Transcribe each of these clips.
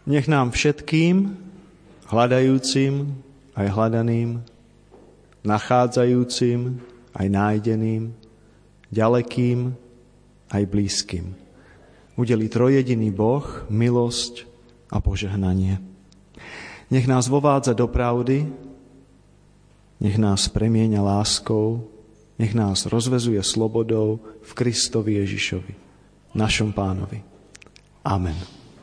Nech nám všetkým, hľadajúcim aj hľadaným, nachádzajúcim aj nájdeným, ďalekým aj blízkym udelí trojjediný Boh milosť a požehnanie. Nech nás vovádza do pravdy, nech nás premieňa láskou, nech nás rozvezuje slobodou v Kristovi Ježišovi, našom Pánovi. Amen.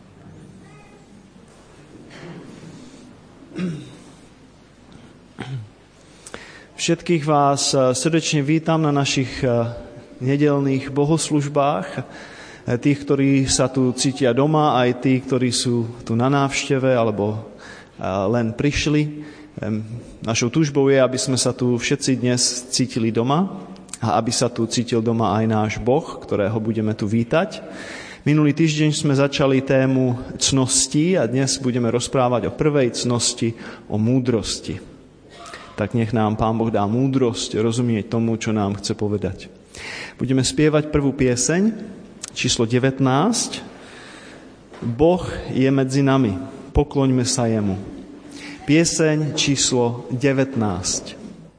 Všetkých vás srdečne vítam na našich nedeľných bohoslužbách. Tých, ktorí sa tu cítia doma, aj tí, ktorí sú tu na návšteve alebo len prišli. Našou túžbou je, aby sme sa tu všetci dnes cítili doma a aby sa tu cítil doma aj náš Boh, ktorého budeme tu vítať. Minulý týždeň sme začali tému cností a dnes budeme rozprávať o prvej cnosti, o múdrosti. Tak nech nám Pán Boh dá múdrosť rozumieť tomu, čo nám chce povedať. Budeme spievať prvú pieseň, číslo 19. Boh je medzi nami, pokloňme sa jemu. Pieseň číslo 19.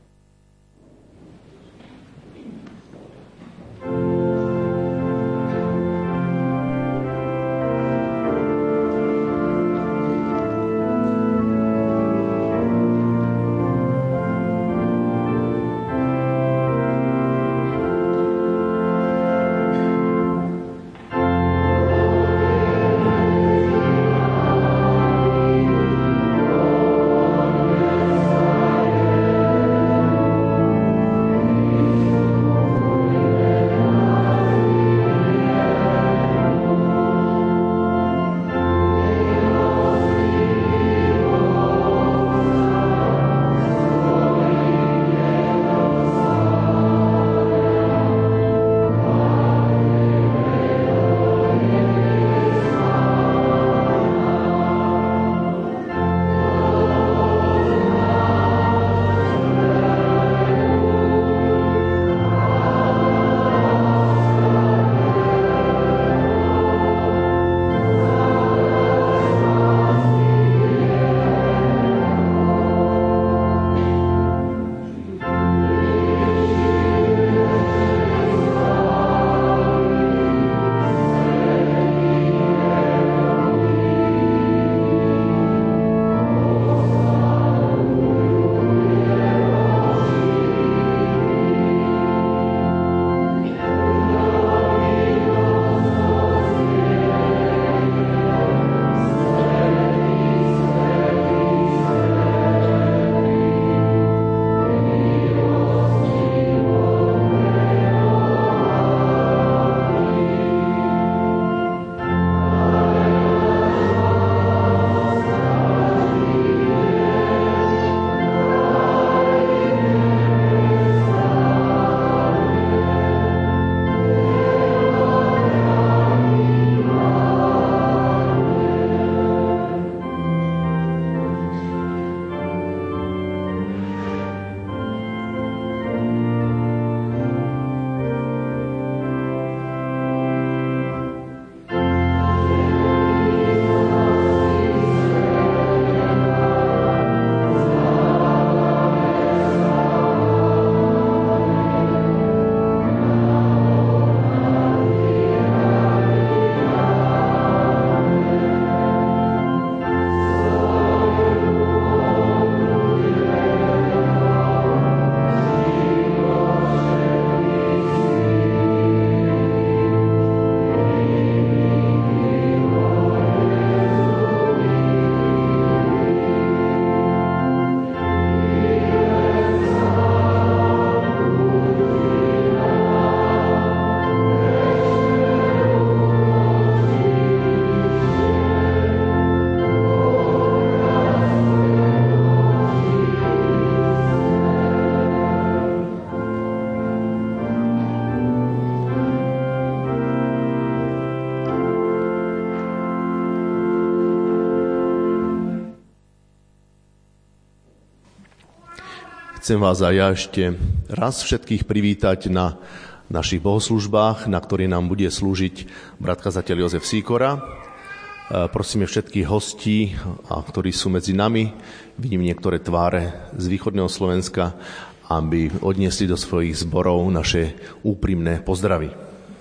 Chcem vás aj ja ešte raz všetkých privítať na našich bohoslužbách, na ktorých nám bude slúžiť brat kazateľ Jozef Sýkora. Prosíme všetkých hostí, ktorí sú medzi nami, vidím niektoré tváre z východného Slovenska, aby odniesli do svojich zborov naše úprimné pozdravy.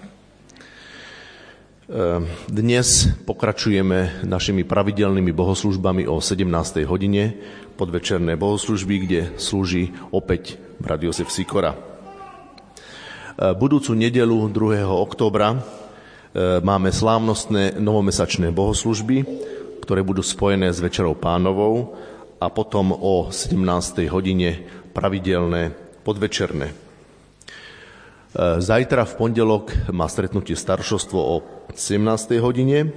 Dnes pokračujeme našimi pravidelnými bohoslužbami o 17. hodine, podvečerné bohoslužby, kde slúži opäť brat Jozef Sikora. Budúcu nedeľu 2. októbra máme slávnostné novomesačné bohoslužby, ktoré budú spojené s Večerou Pánovou a potom o 17. hodine pravidelné podvečerné. Zajtra v pondelok má stretnutie staršovstvo o 17. hodine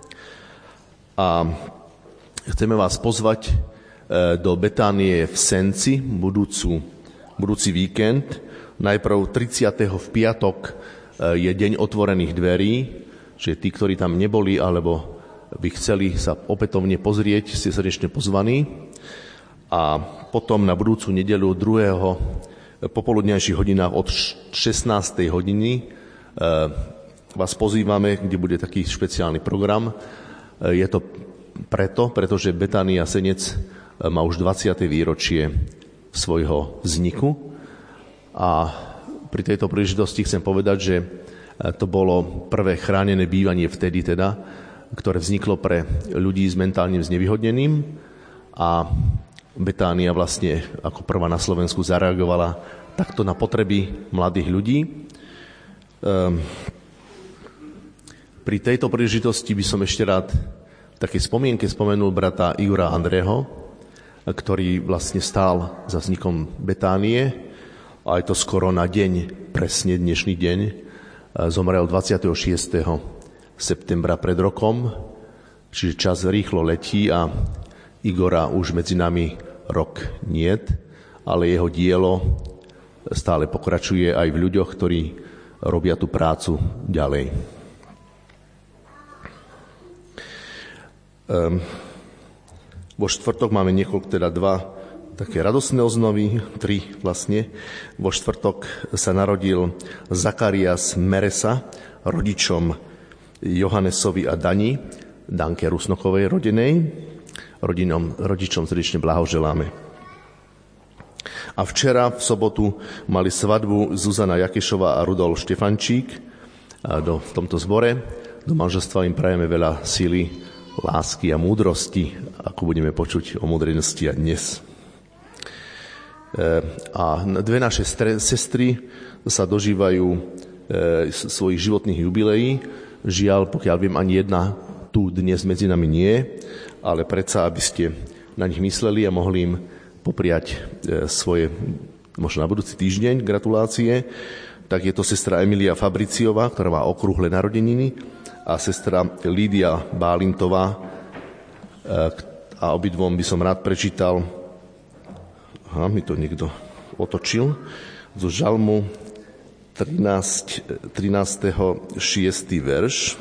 a chceme vás pozvať do Betánie v Senci budúci víkend. Najprv 30. v piatok je deň otvorených dverí, že tí, ktorí tam neboli alebo by chceli sa opätovne pozrieť, ste srdečne pozvaní. A potom na budúcu nedeľu 2. popoludňajších hodinách od 16. hodiny vás pozývame, kde bude taký špeciálny program. Je to pretože Betánia Senec má už 20. výročie svojho vzniku a pri tejto príležitosti chcem povedať, že to bolo prvé chránené bývanie vtedy teda, ktoré vzniklo pre ľudí s mentálnym znevýhodneným a Betánia vlastne ako prvá na Slovensku zareagovala takto na potreby mladých ľudí. Pri tejto príležitosti by som ešte rád v takej spomienke spomenul brata Igora Andreho, ktorý vlastne stál za vznikom Betánie. A je to skoro na deň, presne dnešný deň, zomrel 26. septembra pred rokom, čiže čas rýchlo letí a Igora už medzi nami rok niet, ale jeho dielo stále pokračuje aj v ľuďoch, ktorí robia tú prácu ďalej. Vo štvrtok máme dva také radosné oznovy, 3 vlastne. Vo štvrtok sa narodil Zakarias Meresa, rodičom Johannesovi a Dani, Danke Rusnokovej rodenej. Rodičom srdečne blahoželáme. A včera v sobotu mali svadbu Zuzana Jakešová a Rudolf Štefančík v tomto zbore. Do manželstva im prajeme veľa síly, lásky a múdrosti, ako budeme počuť o múdrenosti a dnes. A dve naše sestry sa dožívajú svojich životných jubileí. Žiaľ, pokiaľ viem, ani jedna tu dnes medzi nami nie, ale predsa, aby ste na nich mysleli a mohli im popriať svoje, možno na budúci týždeň, gratulácie, tak je to sestra Emilia Fabriciová, ktorá má okrúhle narodeniny, a sestra Lídia Bálintová. A obidvom by som rád prečítal, mi to niekto otočil, zo Žalmu 13. 6. verš.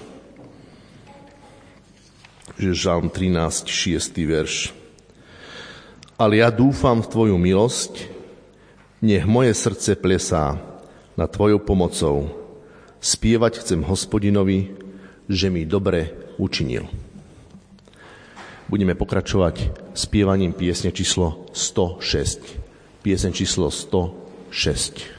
Žalm 13. 6. verš. Ale ja dúfam v Tvoju milosť, nech moje srdce plesá nad Tvojou pomocou. Spievať chcem Hospodinovi, že mi dobre učinil. Budeme pokračovať spievaním piesne číslo 106. Pieseň číslo 106.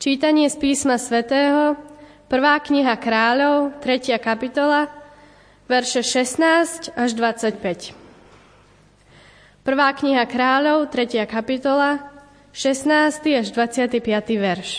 Čítanie z písma svätého, 1. kniha Kráľov, 3. kapitola, verše 16 až 25. 1. kniha Kráľov, 3. kapitola, 16. až 25. verš.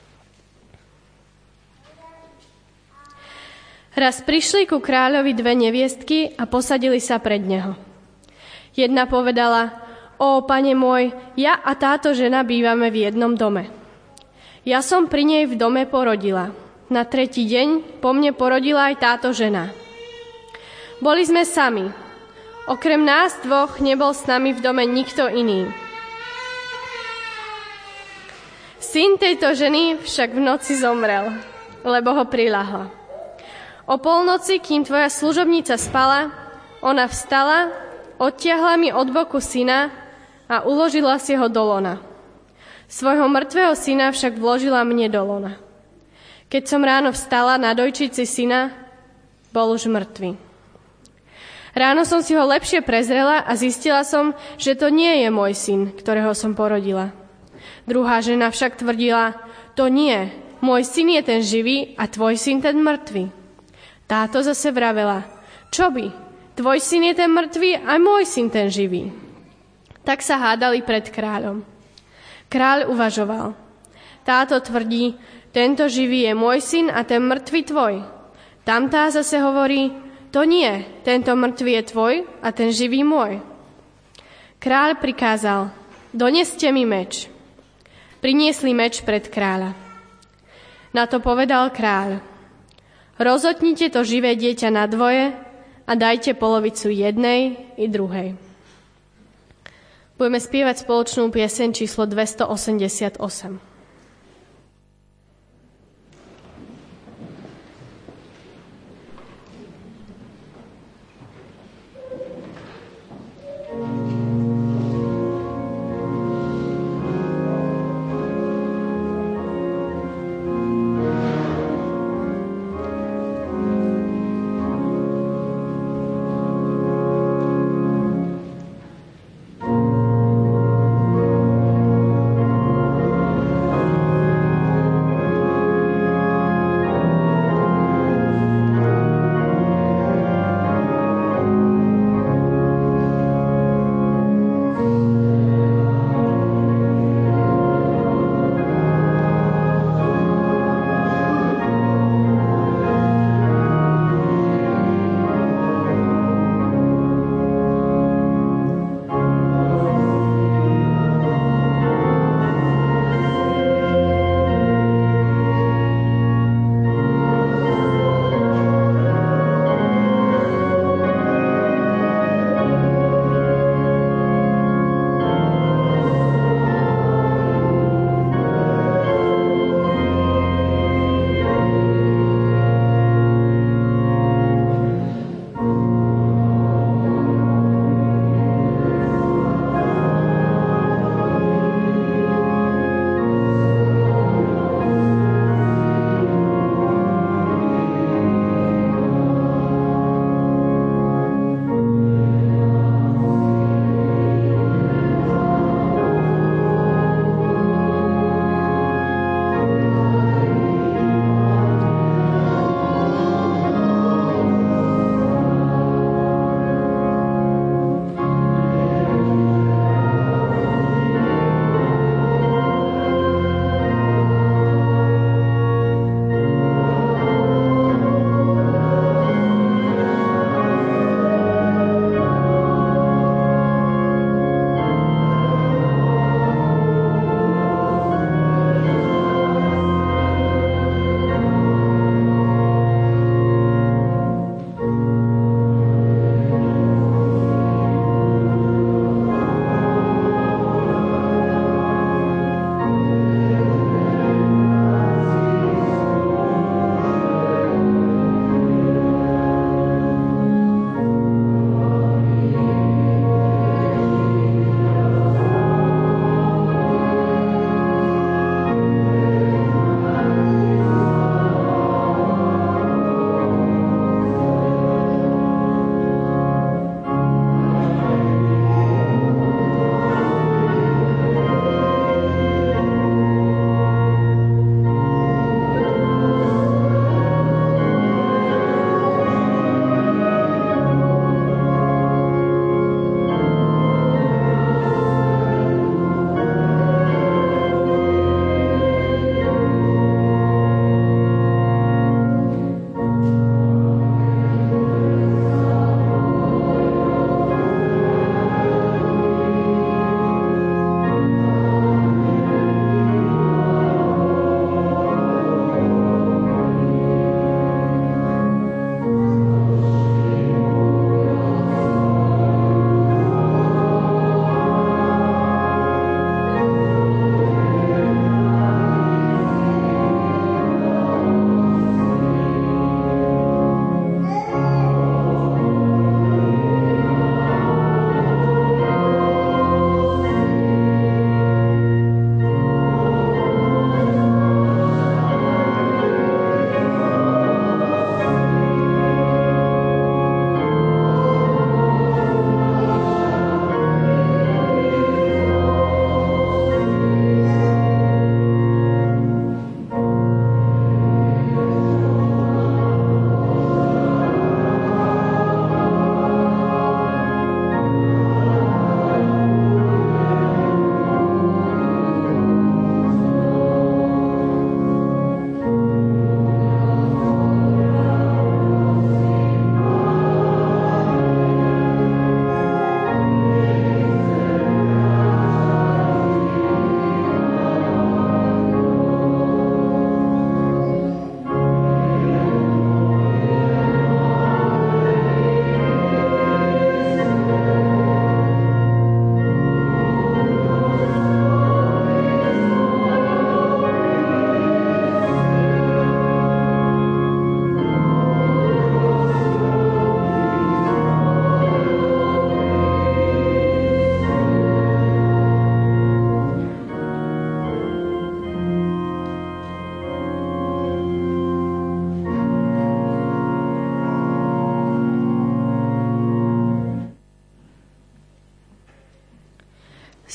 Raz prišli ku kráľovi dve neviestky a posadili sa pred neho. Jedna povedala: Ó, pane môj, ja a táto žena bývame v jednom dome. Ja som pri nej v dome porodila. Na tretí deň po mne porodila aj táto žena. Boli sme sami. Okrem nás dvoch nebol s nami v dome nikto iný. Syn tejto ženy však v noci zomrel, lebo ho priľahla. O polnoci, kým tvoja služobnica spala, ona vstala, odtiahla mi od boku syna a uložila si ho do lona. Svojho mŕtvého syna však vložila mne do lona. Keď som ráno vstala nadojčiť si syna, bol už mŕtvy. Ráno som si ho lepšie prezrela a zistila som, že to nie je môj syn, ktorého som porodila. Druhá žena však tvrdila: To nie, môj syn je ten živý a tvoj syn ten mŕtvy. Táto zase vravela: Čo by? Tvoj syn je ten mŕtvy a môj syn ten živý. Tak sa hádali pred kráľom. Kráľ uvažoval. Táto tvrdí: Tento živý je môj syn a ten mŕtvy tvoj. Tamtá zase hovorí: To nie, tento mŕtvy je tvoj a ten živý môj. Kráľ prikázal: Doneste mi meč. Priniesli meč pred kráľa. Na to povedal kráľ: Rozotnite to živé dieťa na dvoje a dajte polovicu jednej i druhej. Budeme spievať spoločnú pieseň číslo 288.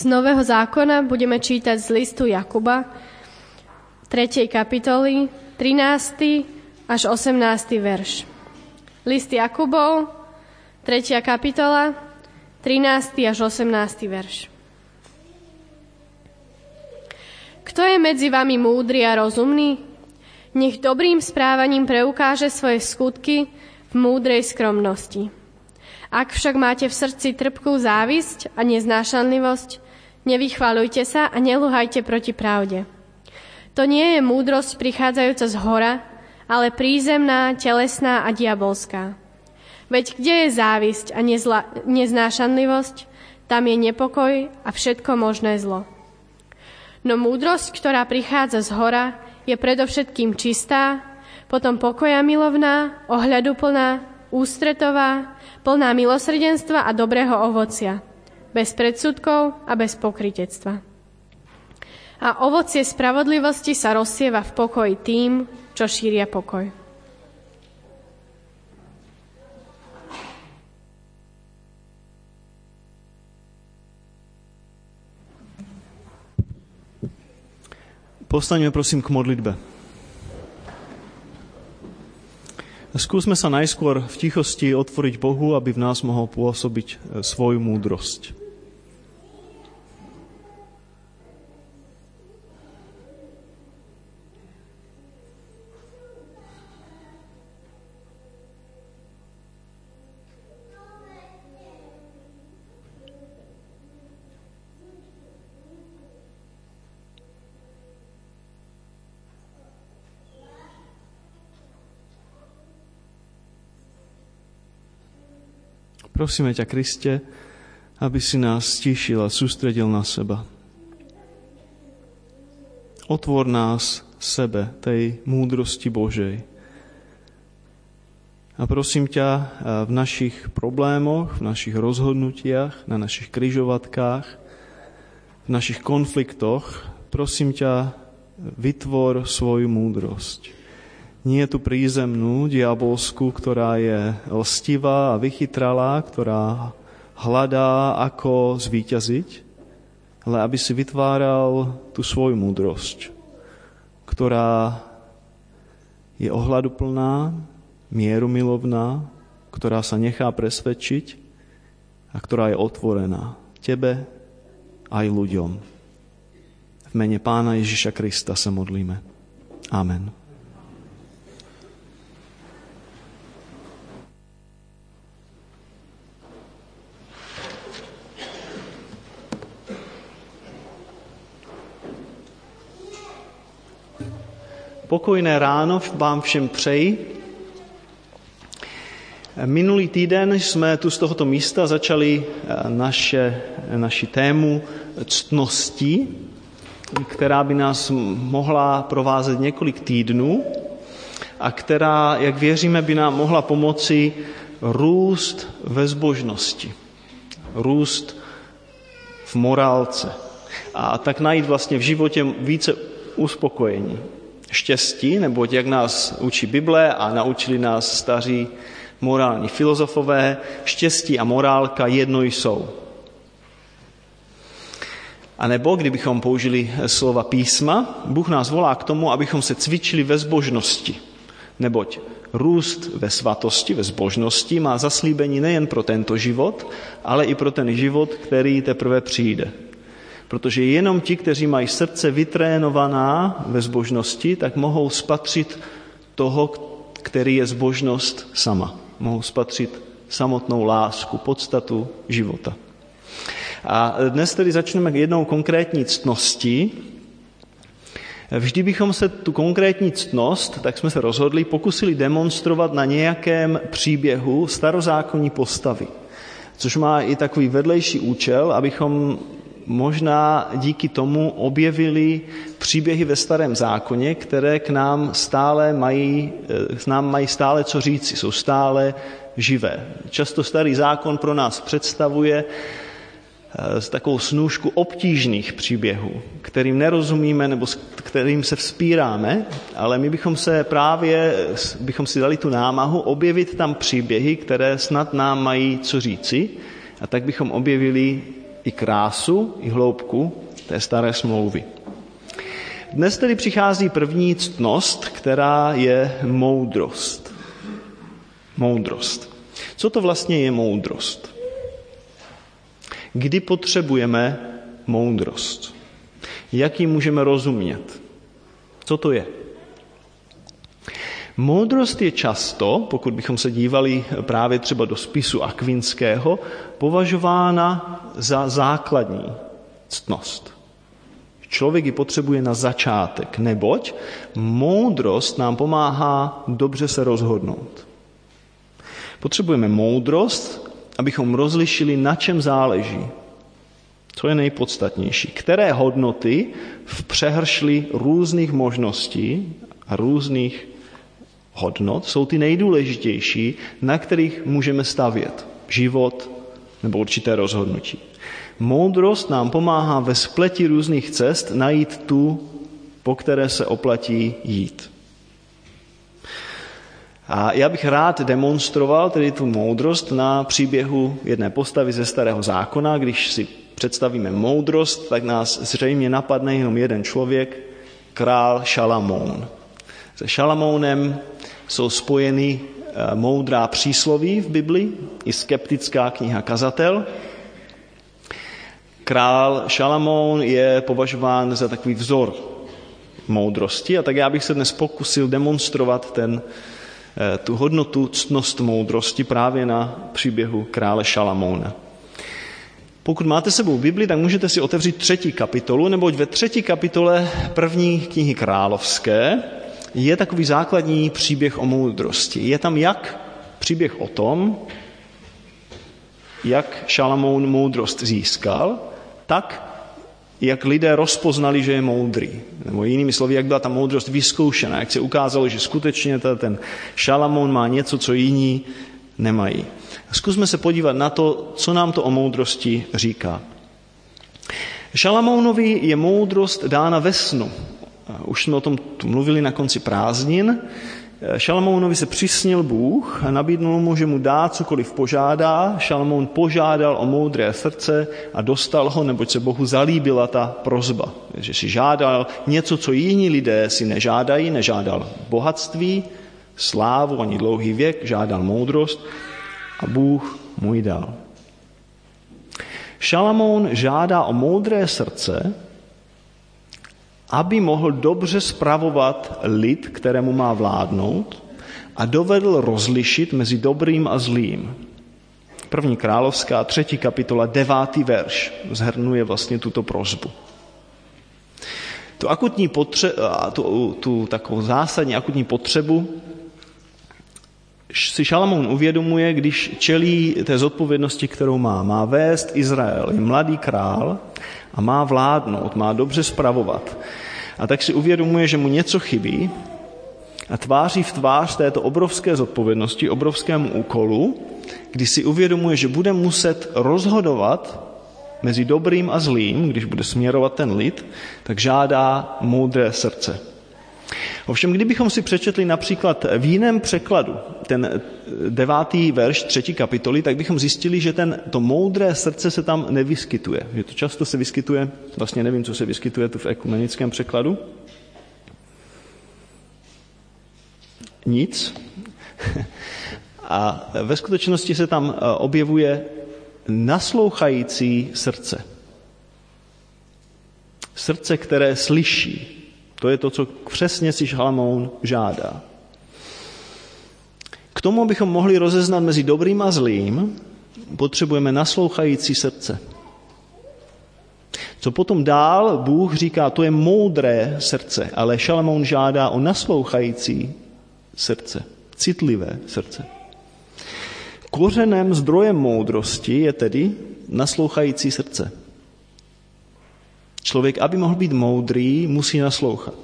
Z Nového zákona budeme čítať z listu Jakuba, 3. kapitoly, 13. až 18. verš. List Jakubov, 3. kapitola, 13. až 18. verš. Kto je medzi vami múdry a rozumný? Nech dobrým správaním preukáže svoje skutky v múdrej skromnosti. Ak však máte v srdci trpkú závisť a neznášanlivosť, nevychvaľujte sa a neluhajte proti pravde. To nie je múdrosť prichádzajúca z hora, ale prízemná, telesná a diabolská. Veď kde je závisť a neznášanlivosť, tam je nepokoj a všetko možné zlo. No múdrosť, ktorá prichádza z hora, je predovšetkým čistá, potom pokoja milovná, ohľaduplná, ústretová, plná milosrdenstva a dobrého ovocia, bez predsudkov a bez pokrytectva. A ovocie spravodlivosti sa rozsieva v pokoji tým, čo šíria pokoj. Postaňme prosím k modlitbe. Skúsme sa najskôr v tichosti otvoriť Bohu, aby v nás mohol pôsobiť svoju múdrosť. Prosíme ťa, Kriste, aby si nás stíšil a sústredil na seba. Otvor nás sebe, tej múdrosti Božej. A prosím ťa, v našich problémoch, v našich rozhodnutiach, na našich križovatkách, v našich konfliktoch, prosím ťa, vytvor svoju múdrosť. Nie tú prízemnú, diabolskú, ktorá je lstivá a vychytralá, ktorá hľadá, ako zvíťaziť, ale aby si vytváral tú svoju múdrosť, ktorá je ohľaduplná, mierumilovná, ktorá sa nechá presvedčiť a ktorá je otvorená tebe aj ľuďom. V mene Pána Ježiša Krista sa modlíme. Amen. Pokojné ráno vám všem přeji. Minulý týden jsme tu z tohoto místa začali naši tému ctnosti, která by nás mohla provázet několik týdnů a která, jak věříme, by nám mohla pomoci růst ve zbožnosti, růst v morálce a tak najít vlastně v životě více uspokojení. Štěstí, neboť jak nás učí Bible a naučili nás staří morální filozofové, štěstí a morálka jedno jsou. A nebo, kdybychom použili slova písma, Bůh nás volá k tomu, abychom se cvičili ve zbožnosti. Neboť růst ve svatosti, ve zbožnosti má zaslíbení nejen pro tento život, ale i pro ten život, který teprve přijde. Protože jenom ti, kteří mají srdce vytrénovaná ve zbožnosti, tak mohou spatřit toho, který je zbožnost sama. Mohou spatřit samotnou lásku, podstatu života. A dnes tedy začneme jednou konkrétní ctností. Vždy bychom se tu konkrétní ctnost, tak jsme se rozhodli, pokusili demonstrovat na nějakém příběhu starozákonní postavy. Což má i takový vedlejší účel, abychom možná díky tomu objevili příběhy ve Starém zákoně, které k nám mají stále co říci, jsou stále živé. Často Starý zákon pro nás představuje takovou snůšku obtížných příběhů, kterým nerozumíme nebo s kterým se vzpíráme, ale my bychom si dali tu námahu objevit tam příběhy, které snad nám mají co říci, a tak bychom objevili i krásu, i hloubku té staré smlouvy. Dnes tedy přichází první ctnost, která je moudrost. Moudrost. Co to vlastně je moudrost? Kdy potřebujeme moudrost? Jak ji můžeme rozumět? Co to je? Moudrost je často, pokud bychom se dívali právě třeba do spisu Akvinského, považována za základní ctnost. Člověk ji potřebuje na začátek, neboť moudrost nám pomáhá dobře se rozhodnout. Potřebujeme moudrost, abychom rozlišili, na čem záleží. Co je nejpodstatnější? Které hodnoty v přehršli různých možností a různých hodnot jsou ty nejdůležitější, na kterých můžeme stavět život nebo určité rozhodnutí. Moudrost nám pomáhá ve spleti různých cest najít tu, po které se oplatí jít. A já bych rád demonstroval tedy tu moudrost na příběhu jedné postavy ze Starého zákona. Když si představíme moudrost, tak nás zřejmě napadne jenom jeden člověk, král Šalamoun. Se Šalamounem jsou spojeny moudrá přísloví v Biblii i skeptická kniha Kazatel. Král Šalamoun je považován za takový vzor moudrosti, a tak já bych se dnes pokusil demonstrovat tu hodnotu, ctnost moudrosti právě na příběhu krále Šalamouna. Pokud máte sebou Bibli, tak můžete si otevřít 3. kapitolu, neboť ve 3. kapitole první knihy královské je takový základní příběh o moudrosti. Je tam jak příběh o tom, jak Šalamoun moudrost získal, tak jak lidé rozpoznali, že je moudrý. Nebo jinými slovy, jak byla ta moudrost vyzkoušena, jak se ukázalo, že skutečně ten Šalamoun má něco, co jiní nemají. Zkusme se podívat na to, co nám to o moudrosti říká. Šalamounovi je moudrost dána ve snu. Už jsme o tom tu mluvili na konci prázdnin. Šalamounovi se přisnil Bůh a nabídnul mu, že mu dá cokoliv požádá. Šalamoun požádal o moudré srdce a dostal ho, neboť se Bohu zalíbila ta prosba. Že si žádal něco, co jiní lidé si nežádají, nežádal bohatství, slávu ani dlouhý věk, žádal moudrost a Bůh mu ji dal. Šalamoun žádá o moudré srdce, aby mohl dobře spravovat lid, kterému má vládnout, a dovedl rozlišit mezi dobrým a zlým. 1. královská, 3. kapitola, 9. verš zhrnuje vlastně tuto prosbu. Tu takovou zásadní akutní potřebu si Šalamoun uvědomuje, když čelí té zodpovědnosti, kterou má. Má vést Izrael, je mladý král a má vládnout, má dobře spravovat. A tak si uvědomuje, že mu něco chybí a tváří v tvář této obrovské zodpovědnosti, obrovskému úkolu, kdy si uvědomuje, že bude muset rozhodovat mezi dobrým a zlým, když bude směrovat ten lid, tak žádá moudré srdce. Ovšem, kdybychom si přečetli například v jiném překladu ten 9. verš 3. kapitoly, tak bychom zjistili, že to moudré srdce se tam nevyskytuje. Že to často se vyskytuje, vlastně nevím, co se vyskytuje tu v ekumenickém překladu. Nic. A ve skutečnosti se tam objevuje naslouchající srdce. Srdce, které slyší. To je to, co přesně si Šalamoun žádá. K tomu, abychom mohli rozeznat mezi dobrým a zlým, potřebujeme naslouchající srdce. Co potom dál Bůh říká, to je moudré srdce, ale Šalamoun žádá o naslouchající srdce, citlivé srdce. Kořenem, zdrojem moudrosti je tedy naslouchající srdce. Člověk, aby mohl být moudrý, musí naslouchat.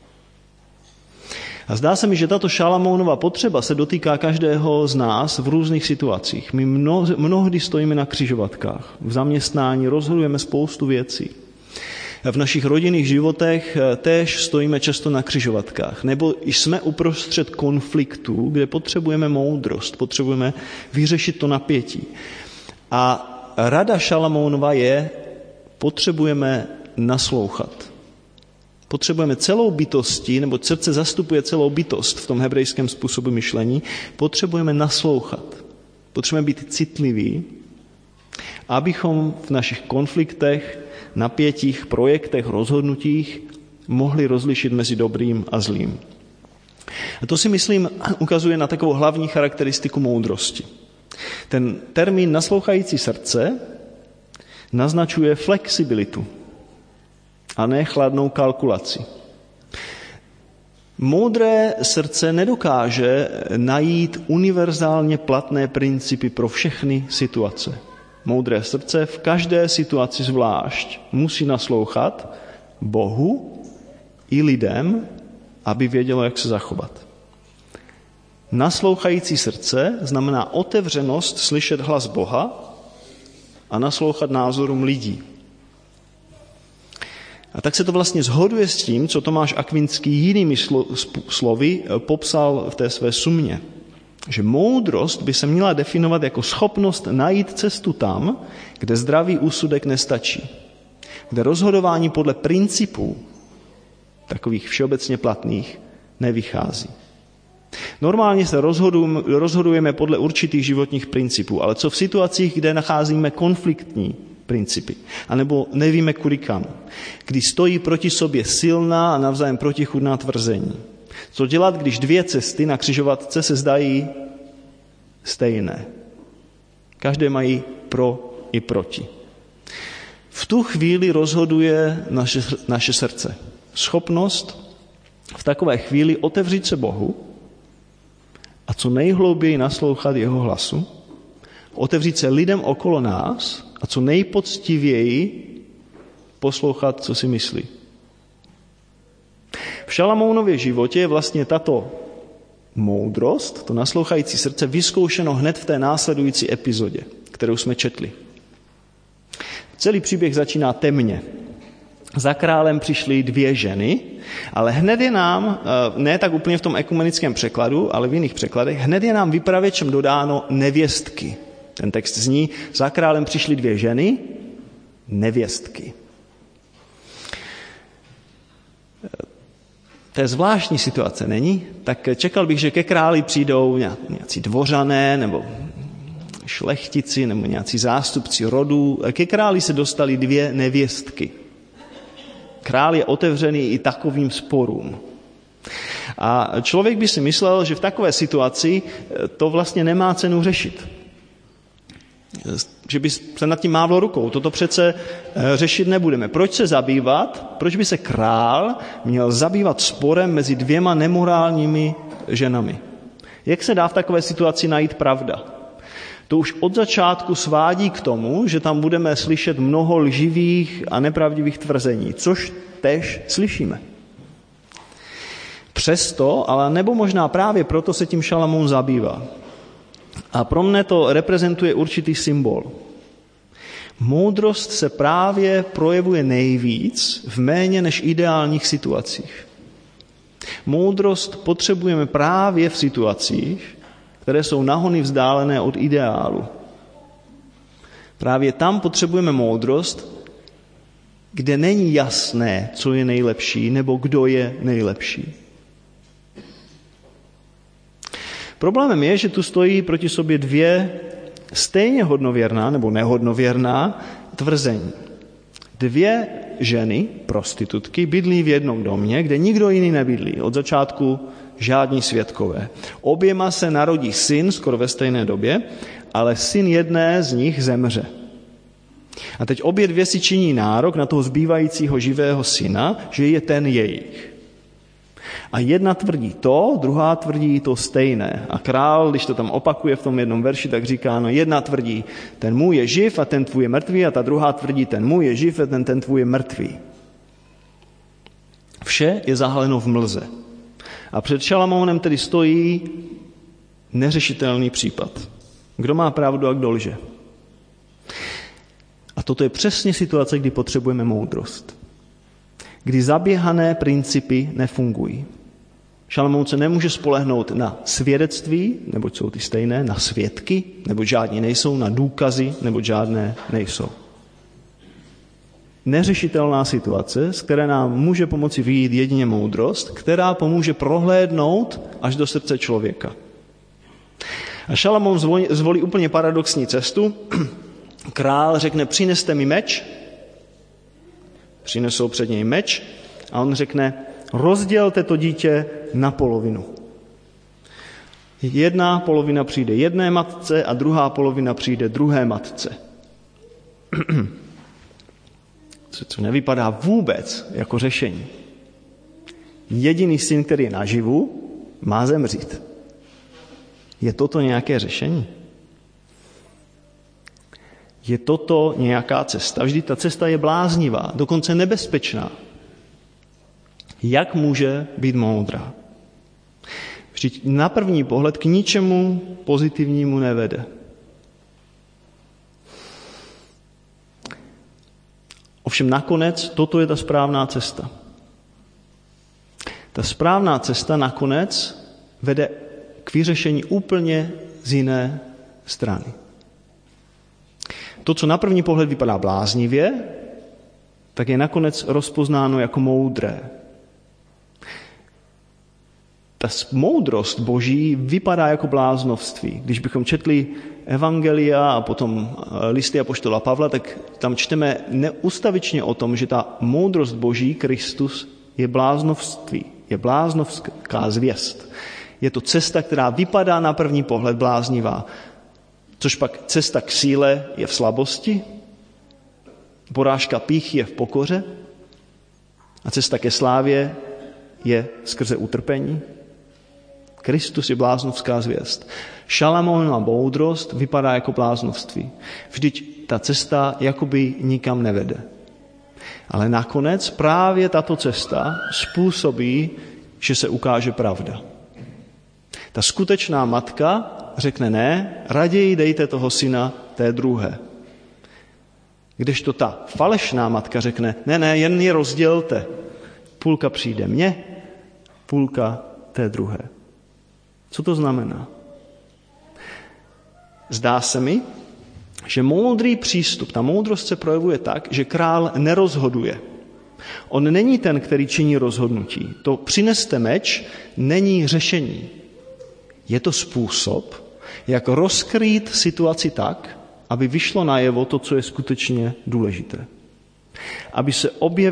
A zdá se mi, že tato Šalamounova potřeba se dotýká každého z nás v různých situacích. My mnohdy stojíme na křižovatkách. V zaměstnání rozhodujeme spoustu věcí. V našich rodinných životech též stojíme často na křižovatkách. Nebo jsme uprostřed konfliktů, kde potřebujeme moudrost, potřebujeme vyřešit to napětí. A rada Šalamounova je, potřebujeme naslouchat. Potřebujeme celou bytostí, nebo srdce zastupuje celou bytost v tom hebrejském způsobu myšlení, potřebujeme naslouchat. Potřebujeme být citliví, abychom v našich konfliktech, napětích, projektech, rozhodnutích mohli rozlišit mezi dobrým a zlým. A to si myslím ukazuje na takovou hlavní charakteristiku moudrosti. Ten termín naslouchající srdce naznačuje flexibilitu a ne chladnou kalkulaci. Moudré srdce nedokáže najít univerzálně platné principy pro všechny situace. Moudré srdce v každé situaci zvlášť musí naslouchat Bohu i lidem, aby vědělo, jak se zachovat. Naslouchající srdce znamená otevřenost slyšet hlas Boha a naslouchat názorům lidí. A tak se to vlastně shoduje s tím, co Tomáš Akvinský jinými slovy popsal v té své sumě. Že moudrost by se měla definovat jako schopnost najít cestu tam, kde zdravý úsudek nestačí. Kde rozhodování podle principů, takových všeobecně platných, nevychází. Normálně se rozhodujeme podle určitých životních principů, ale co v situacích, kde nacházíme konfliktní principy, anebo nevíme kudy kam, kdy stojí proti sobě silná a navzájem protichůdná tvrzení. Co dělat, když dvě cesty na křižovatce se zdají stejné? Každé mají pro i proti. V tu chvíli rozhoduje naše srdce. Schopnost v takové chvíli otevřít se Bohu a co nejhlouběji naslouchat jeho hlasu, otevřít se lidem okolo nás a co nejpoctivěji poslouchat, co si myslí. V Šalamounově životě je vlastně tato moudrost, to naslouchající srdce, vyzkoušeno hned v té následující epizodě, kterou jsme četli. Celý příběh začíná temně. Za králem přišly dvě ženy, ale hned je nám, ne tak úplně v tom ekumenickém překladu, ale v jiných překladech, hned je nám vypravěčem dodáno nevěstky. Ten text zní, za králem přišly dvě ženy, nevěstky. To je zvláštní situace, není? Tak čekal bych, že ke králi přijdou nějací dvořané nebo šlechtici nebo nějací zástupci rodů. Ke králi se dostali dvě nevěstky. Král je otevřený i takovým sporům. A člověk by si myslel, že v takové situaci to vlastně nemá cenu řešit. Že by se nad tím mávlo rukou. Toto přece řešit nebudeme. Proč se zabývat? Proč by se král měl zabývat sporem mezi dvěma nemorálními ženami? Jak se dá v takové situaci najít pravda? To už od začátku svádí k tomu, že tam budeme slyšet mnoho lživých a nepravdivých tvrzení, což též slyšíme. Přesto, ale nebo možná právě proto se tím Šalamoun zabývá. A pro mne to reprezentuje určitý symbol. Moudrost se právě projevuje nejvíc v méně než ideálních situacích. Moudrost potřebujeme právě v situacích, které jsou nahony vzdálené od ideálu. Právě tam potřebujeme moudrost, kde není jasné, co je nejlepší, nebo kdo je nejlepší. Problémem je, že tu stojí proti sobě dvě stejně hodnověrná nebo nehodnověrná tvrzení. Dvě ženy, prostitutky, bydlí v jednom domě, kde nikdo jiný nebydlí. Od začátku žádní svědkové. Oběma se narodí syn skoro ve stejné době, ale syn jedné z nich zemře. A teď obě dvě si činí nárok na toho zbývajícího živého syna, že je ten jejich. A jedna tvrdí to, druhá tvrdí to stejné. A král, když to tam opakuje v tom jednom verši, tak říká, no jedna tvrdí, ten můj je živ a ten tvůj je mrtvý, a ta druhá tvrdí, ten můj je živ a ten tvůj je mrtvý. Vše je zahaleno v mlze. A před Šalamounem tedy stojí neřešitelný případ. Kdo má pravdu a kdo lže. A toto je přesně situace, kdy potřebujeme moudrost. Kdy zaběhané principy nefungují. Šalamoun se nemůže spolehnout na svědectví, neboť jsou ty stejné, na svědky, neboť žádní nejsou, na důkazy, neboť žádné nejsou. Neřešitelná situace, z které nám může pomoci vyjít jedině moudrost, která pomůže prohlédnout až do srdce člověka. A Šalamoun zvolí úplně paradoxní cestu. Král řekne, přineste mi meč. Přinesou před něj meč a on řekne, rozdělte to dítě na polovinu. Jedna polovina přijde jedné matce a druhá polovina přijde druhé matce. Co nevypadá vůbec jako řešení. Jediný syn, který je naživu, má zemřít. Je toto nějaké řešení? Je toto nějaká cesta? Vždyť ta cesta je bláznivá, dokonce nebezpečná. Jak může být moudrá? Vždyť na první pohled k ničemu pozitivnímu nevede. Ovšem nakonec toto je ta správná cesta. Ta správná cesta nakonec vede k vyřešení úplně z jiné strany. To, co na první pohled vypadá bláznivě, tak je nakonec rozpoznáno jako moudré. Ta moudrost Boží vypadá jako bláznovství. Když bychom četli evangelia a potom listy apoštola Pavla, tak tam čteme neustavičně o tom, že ta moudrost Boží, Kristus, je bláznovství, je bláznovská zvěst. Je to cesta, která vypadá na první pohled bláznivá, což pak cesta k síle je v slabosti, porážka pýchy je v pokoře a cesta ke slávě je skrze utrpení. Kristus je bláznovská zvěst. Šalamounova moudrost vypadá jako bláznovství. Vždyť ta cesta jakoby nikam nevede. Ale nakonec právě tato cesta způsobí, že se ukáže pravda. Ta skutečná matka řekne ne, raději dejte toho syna té druhé. Kdežto ta falešná matka řekne ne, jen je rozdělte. Půlka přijde mně, půlka té druhé. Co to znamená? Zdá se mi, že moudrý přístup, ta moudrost se projevuje tak, že král nerozhoduje. On není ten, který činí rozhodnutí. To přineste meč není řešení. Je to způsob, jak rozkrýt situaci tak, aby vyšlo najevo to, co je skutečně důležité. Aby se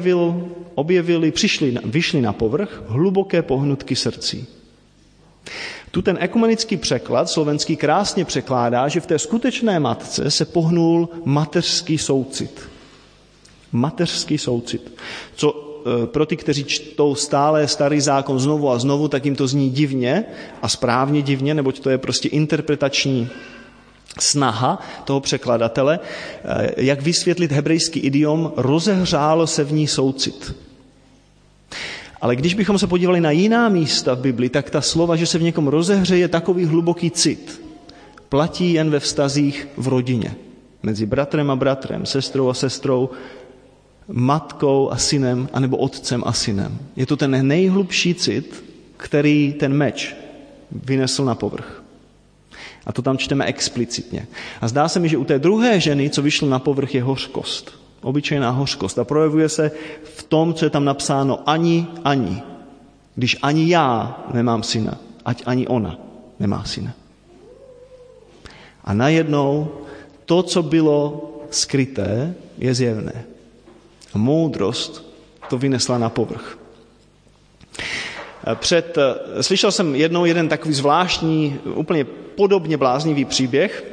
vyšly na povrch hluboké pohnutky srdcí. Tu ten ekumenický překlad slovenský krásně překládá, že v té skutečné matce se pohnul mateřský soucit. Mateřský soucit. Co pro ty, kteří čtou stále starý zákon znovu a znovu, tak jim to zní divně a správně divně, neboť to je prostě interpretační snaha toho překladatele, jak vysvětlit hebrejský idiom, rozehřálo se v ní soucit. Ale když bychom se podívali na jiná místa v Bibli, tak ta slova, že se v někom rozehřeje takový hluboký cit, platí jen ve vztazích v rodině. Mezi bratrem a bratrem, sestrou a sestrou, matkou a synem, anebo otcem a synem. Je to ten nejhlubší cit, který ten meč vynesl na povrch. A to tam čteme explicitně. A zdá se mi, že u té druhé ženy, co vyšlo na povrch, je hořkost. Obyčejná hořkost. A projevuje se v tom, co je tam napsáno ani. Když ani já nemám syna, ať ani ona nemá syna. A najednou to, co bylo skryté, je zjevné. A moudrost to vynesla na povrch. Slyšel jsem jednou jeden takový zvláštní, úplně podobně bláznivý příběh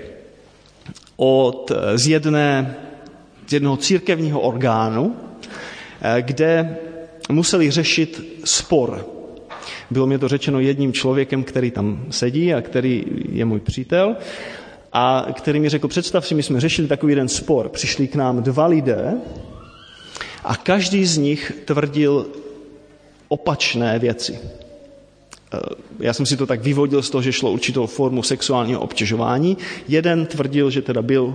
z jednoho církevního orgánu, kde museli řešit spor. Bylo mi to řečeno jedním člověkem, který tam sedí a který je můj přítel, a který mi řekl, představ si, my jsme řešili takový jeden spor. Přišli k nám 2 lidé a každý z nich tvrdil opačné věci. Já jsem si to tak vyvodil z toho, že šlo určitou formu sexuálního obtěžování. Jeden tvrdil, že teda byl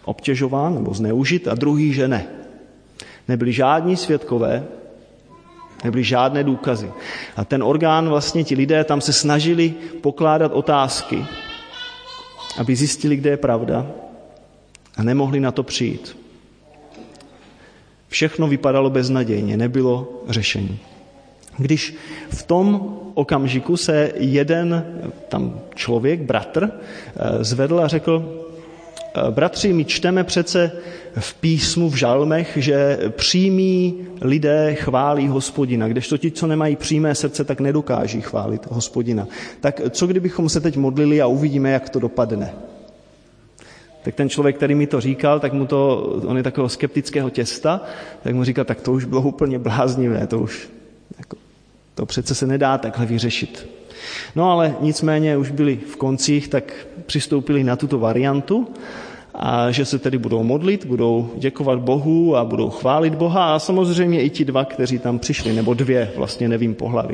obtěžován nebo zneužit a druhý, že ne. Nebyli žádní svědkové Nebyly žádné důkazy. A ten orgán, vlastně ti lidé tam se snažili pokládat otázky, aby zjistili, kde je pravda, a nemohli na to přijít. Všechno vypadalo beznadějně, nebylo řešení. Když v tom okamžiku se jeden tam člověk, bratr, zvedl a řekl: bratři, my čteme přece v písmu, v žalmech, že přímí lidé chválí Hospodina, kdežto ti, co nemají přímé srdce, tak nedokáží chválit Hospodina. Tak co kdybychom se teď modlili a uvidíme, jak to dopadne? Tak ten člověk, který mi to říkal, tak on je takového skeptického těsta, tak mu říkal, tak to už bylo úplně bláznivé, to přece se nedá takhle vyřešit. No ale nicméně už byli v koncích, tak přistoupili na tuto variantu, a že se tedy budou modlit, budou děkovat Bohu a budou chválit Boha, a samozřejmě i ti dva, kteří tam přišli, nebo dvě, vlastně nevím pohlaví.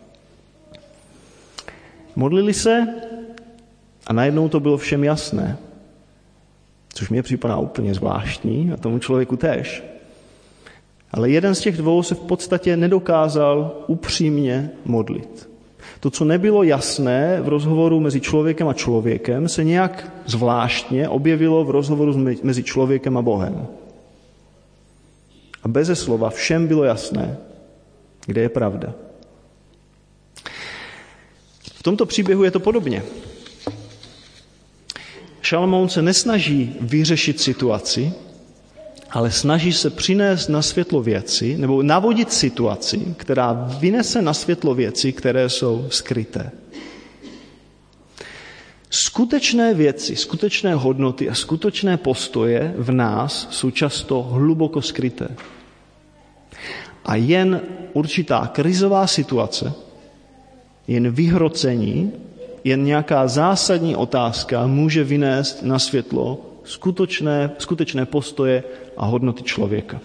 Modlili se a najednou to bylo všem jasné, což mě připadá úplně zvláštní a tomu člověku též. Ale jeden z těch dvou se v podstatě nedokázal upřímně modlit. To, co nebylo jasné v rozhovoru mezi člověkem a člověkem, se nějak zvláštně objevilo v rozhovoru mezi člověkem a Bohem. A beze slova všem bylo jasné, kde je pravda. V tomto příběhu je to podobně. Šalamoun se nesnaží vyřešit situaci, ale snaží se přinést na světlo věci, nebo navodit situaci, která vynese na světlo věci, které jsou skryté. Skutečné věci, skutečné hodnoty a skutečné postoje v nás jsou často hluboko skryté. A jen určitá krizová situace, jen vyhrocení, jen nějaká zásadní otázka může vynést na světlo skutečné postoje a hodnoty člověka.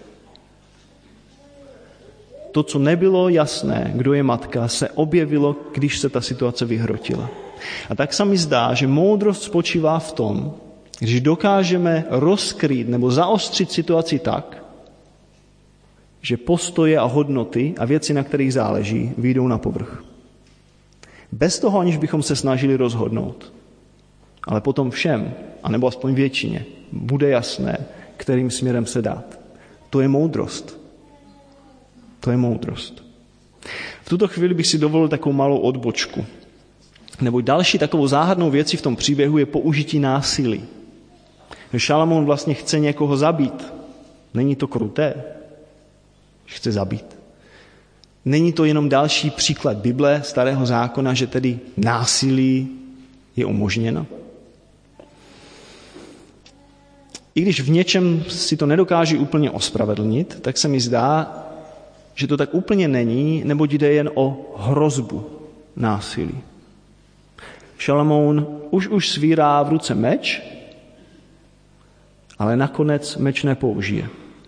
To, co nebylo jasné, kdo je matka, se objevilo, když se ta situace vyhrotila. A tak se mi zdá, že moudrost spočívá v tom, když dokážeme rozkrýt nebo zaostřit situaci tak, že postoje a hodnoty a věci, na kterých záleží, vyjdou na povrch. Bez toho, aniž bychom se snažili rozhodnout. Ale potom všem, anebo aspoň většině, bude jasné, kterým směrem se dát. To je moudrost. To je moudrost. V tuto chvíli bych si dovolil takovou malou odbočku. Nebo další takovou záhadnou věcí v tom příběhu je použití násilí. Šalamoun vlastně chce někoho zabít. Není to kruté, že chce zabít. Není to jenom další příklad Bible, Starého zákona, že tedy násilí je umožněno. I když v něčem si to nedokáží úplně ospravedlnit, tak se mi zdá, že to tak úplně není, neboť jde jen o hrozbu násilí. Šalamoun už svírá v ruce meč, ale nakonec meč nepoužije.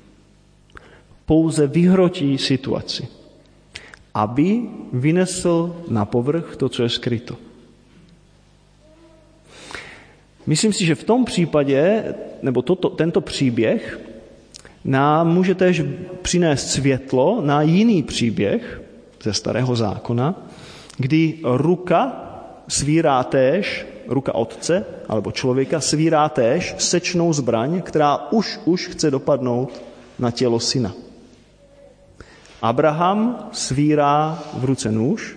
Pouze vyhrotí situaci, aby vynesl na povrch to, co je skryto. Myslím si, že v tom případě, nebo tento příběh nám může též přinést světlo na jiný příběh ze Starého zákona, kdy ruka svírá též, ruka otce alebo člověka svírá též sečnou zbraň, která už chce dopadnout na tělo syna. Abraham svírá v ruce nůž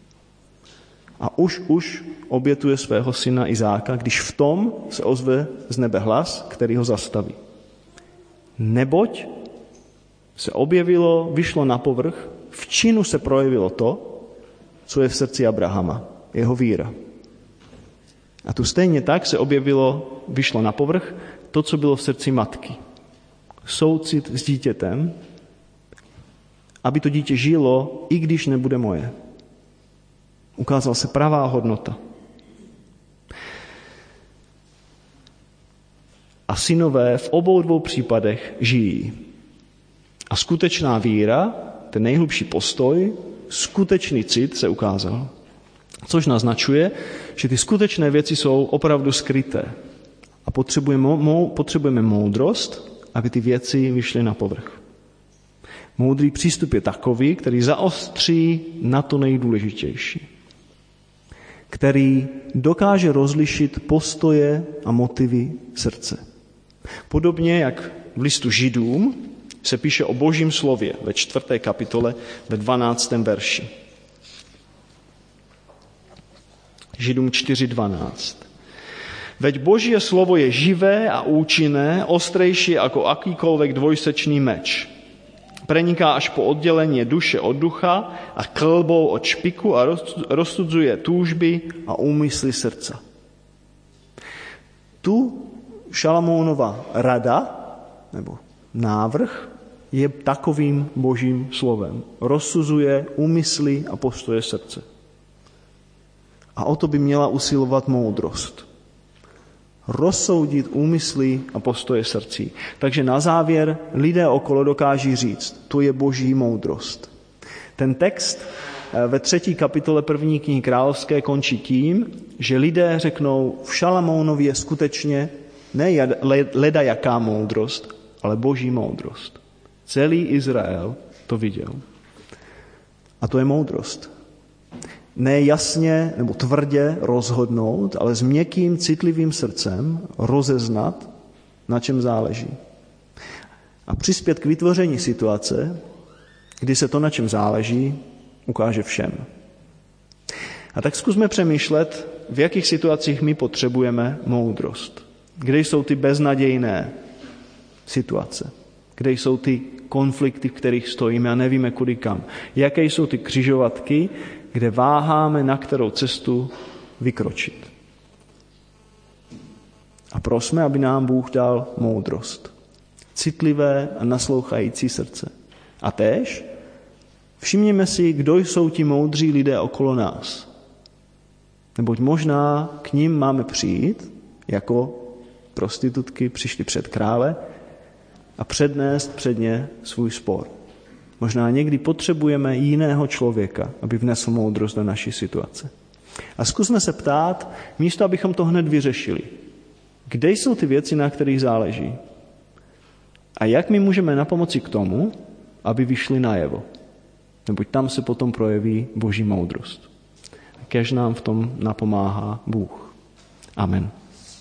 a už obětuje svého syna Izáka, když v tom se ozve z nebe hlas, který ho zastaví. Neboť se vyšlo na povrch, v činu se projevilo to, co je v srdci Abrahama, jeho víra. A tu stejně tak se vyšlo na povrch to, co bylo v srdci matky. Soucit s dítětem, aby to dítě žilo, i když nebude moje. Ukázala se pravá hodnota. A synové v obou dvou případech žijí. A skutečná víra, ten nejhlubší postoj, skutečný cit se ukázal. Což naznačuje, že ty skutečné věci jsou opravdu skryté. A potřebujeme moudrost, aby ty věci vyšly na povrch. Moudrý přístup je takový, který zaostří na to nejdůležitější, který dokáže rozlišit postoje a motivy srdce. Podobně jak v listu Židům se píše o Božím slově ve 4. kapitole ve 12. verši. Židům 4.12. Veď Boží slovo je živé a účinné, ostrejší jako akýkoľvek dvojsečný meč. Preniká až po oddělení duše od ducha a klbou od špiku a rozsudzuje túžby a úmysly srdca. Tu Šalamónova rada, nebo návrh, je takovým Božím slovem. Rozsuzuje úmysly a postoje srdce. A o to by měla usilovat moudrost. Rozsoudit úmysly a postoje srdcí. Takže na závěr lidé okolo dokáží říct, to je Boží moudrost. Ten text ve 3. kapitole 1. knihy Královské končí tím, že lidé řeknou, v Šalamónovi je skutečně ne ledajaká moudrost, ale Boží moudrost. Celý Izrael to viděl. A to je moudrost. Ne jasně nebo tvrdě rozhodnout, ale s měkkým, citlivým srdcem rozeznat, na čem záleží. A přispět k vytvoření situace, kdy se to, na čem záleží, ukáže všem. A tak zkusme přemýšlet, v jakých situacích my potřebujeme moudrost. Kde jsou ty beznadějné situace? Kde jsou ty konflikty, v kterých stojíme a nevíme kudy kam? Jaké jsou ty křižovatky, kde váháme, na kterou cestu vykročit? A prosme, aby nám Bůh dal moudrost. Citlivé a naslouchající srdce. A též všimněme si, kdo jsou ti moudří lidé okolo nás. Neboť možná k ním máme přijít, jako prostitutky přišly před krále, a přednést před ně svůj spor. Možná někdy potřebujeme jiného člověka, aby vnesl moudrost do naší situace. A zkusme se ptát, místo abychom to hned vyřešili. Kde jsou ty věci, na kterých záleží? A jak my můžeme napomoci k tomu, aby vyšly najevo? Neboť tam se potom projeví Boží moudrost. Kéž nám v tom napomáhá Bůh. Amen.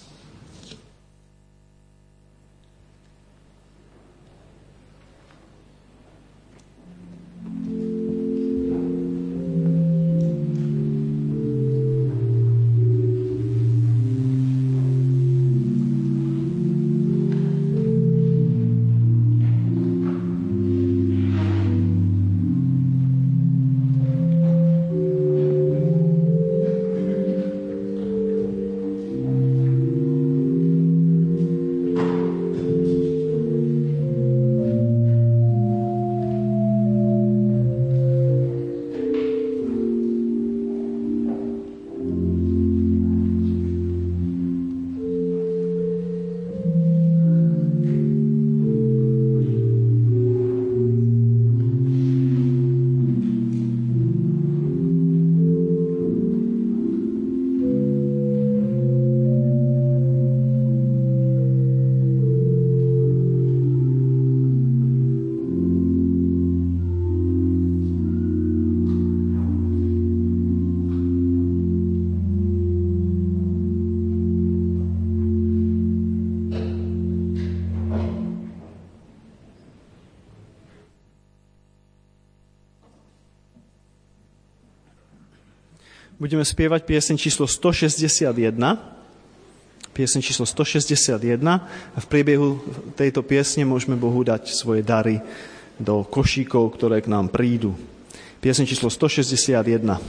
Budeme zpívat pieseň číslo 161. Pieseň číslo 161. A v priebehu tejto piesne môžeme Bohu dať svoje dary do košíkov, ktoré k nám prídu. Pieseň číslo 161.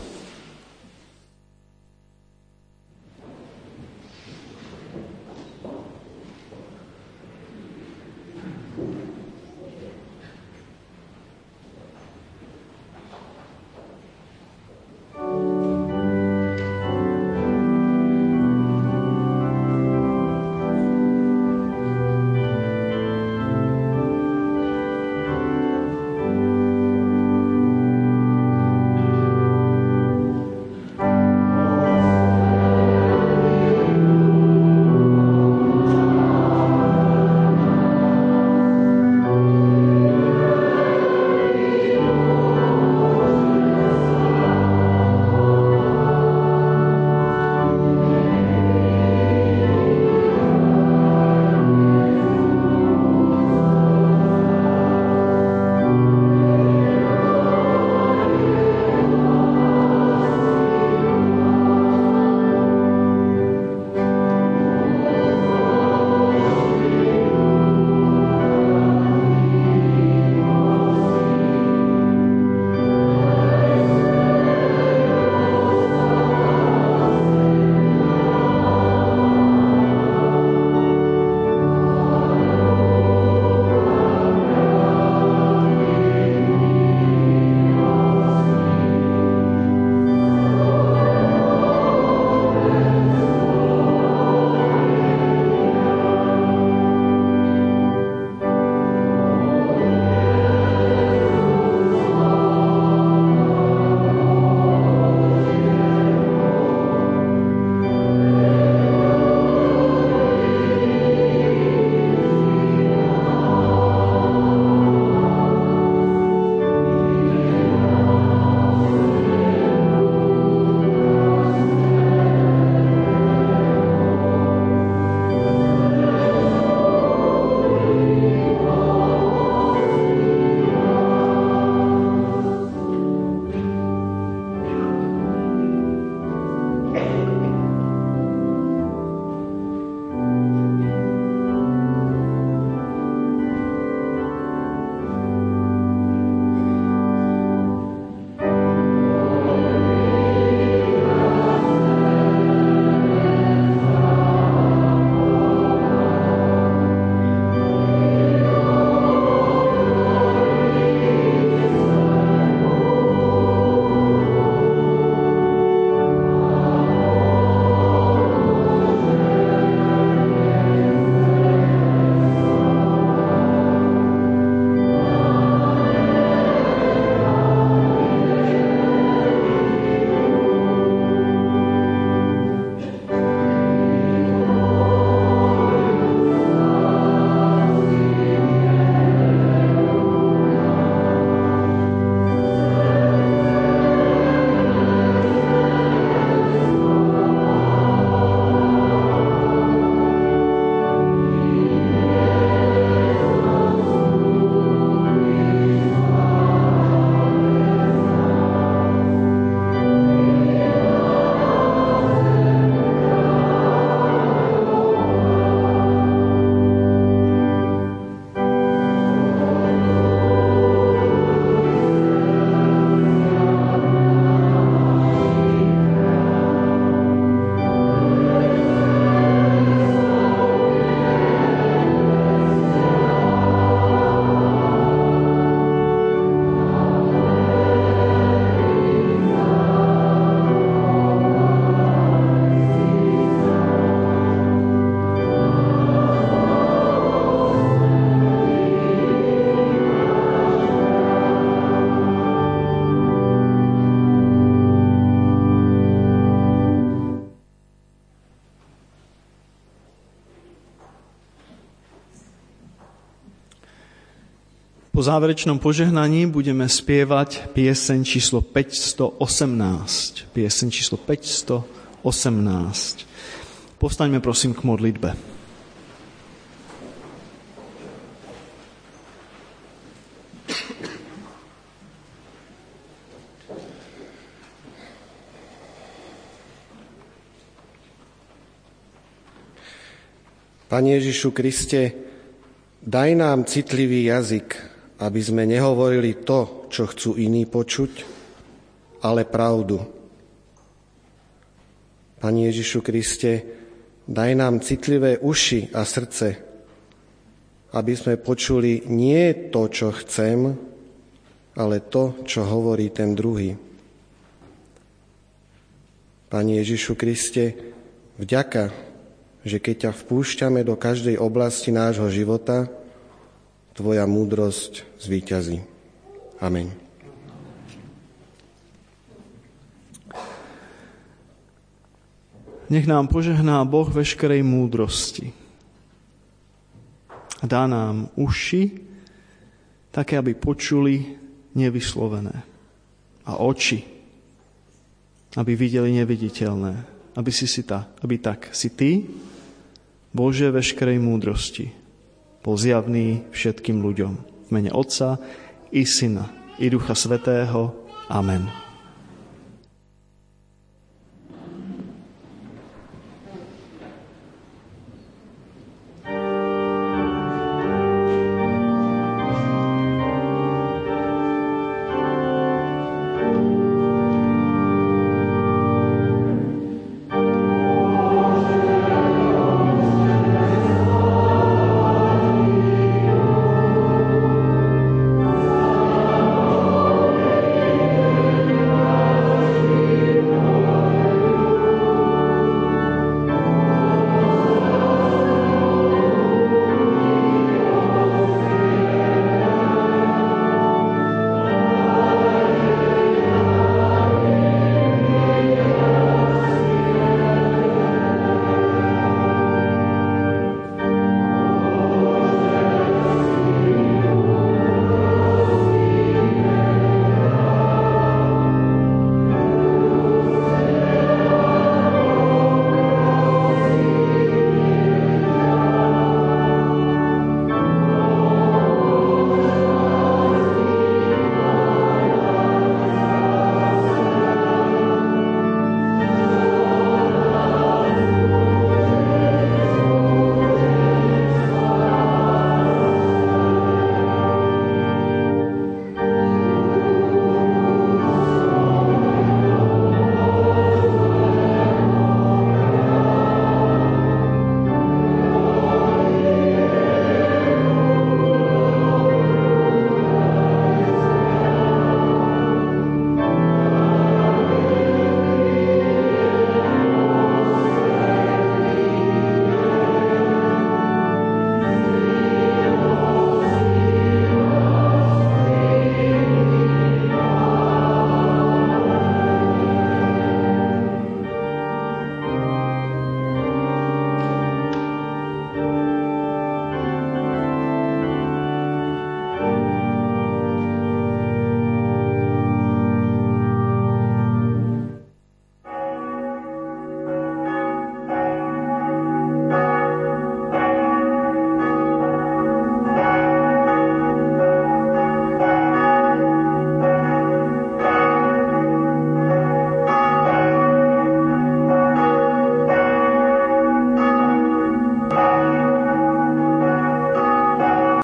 Po záverečnom požehnaní budeme spievať pieseň číslo 518. Pieseň číslo 518. Povstaňme prosím k modlitbe. Pane Ježišu Kriste, daj nám citlivý jazyk, aby sme nehovorili to, čo chcú iní počuť, ale pravdu. Pane Ježišu Kriste, daj nám citlivé uši a srdce, aby sme počuli nie to, čo chcem, ale to, čo hovorí ten druhý. Pane Ježišu Kriste, vďaka, že keď ťa vpúšťame do každej oblasti nášho života, Tvoja múdrosť zvíťazí. Amen. Nech nám požehná Boh veškerej múdrosti. A dá nám uši, také, aby počuli nevyslovené. A oči, aby videli neviditeľné. Aby tak si Ty, Bože veškerej múdrosti, bol zjavný všetkým ľuďom. V mene Otca i Syna i Ducha Svätého. Amen.